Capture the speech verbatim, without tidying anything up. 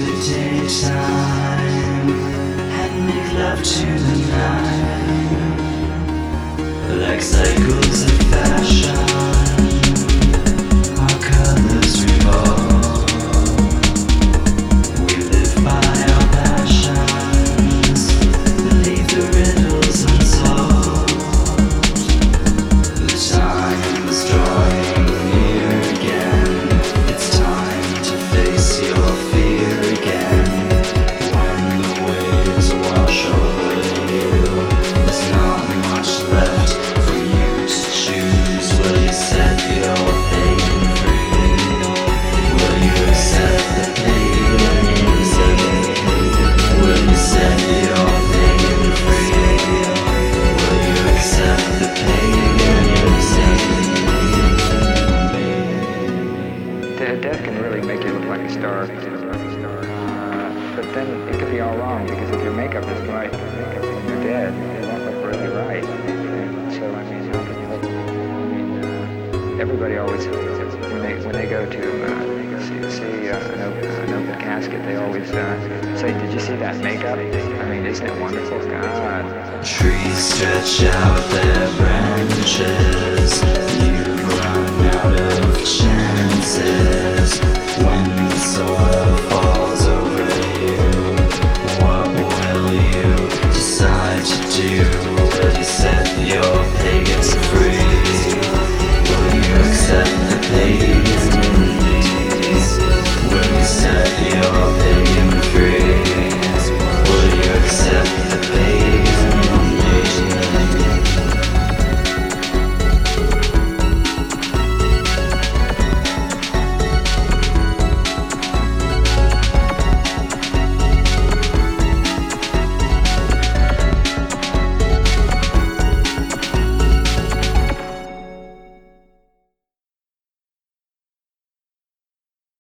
daytime and make love to the night, like cycles of fashion. Our colors revolve. We live by our passions. Leave the riddles unsolved. The time is drawing near again. It's time to face your fear again. When the waves wash over you, there's not much left for you to choose. Will you set your pain free? Will you accept the pain? Will you set your pain free? Will you accept the pain? Death can really make you look like a star. Uh, but then it could be all wrong, because if your makeup is right, makeup when you're dead, it won't look really right. And so I mean, how can you look? I mean, uh, everybody always when they when they go to uh, see, see uh, an, open, an open casket, they always uh, say, "Did you see that makeup? I mean, isn't it wonderful?" God. Trees stretch out their branches. You've run out of chances. When the soil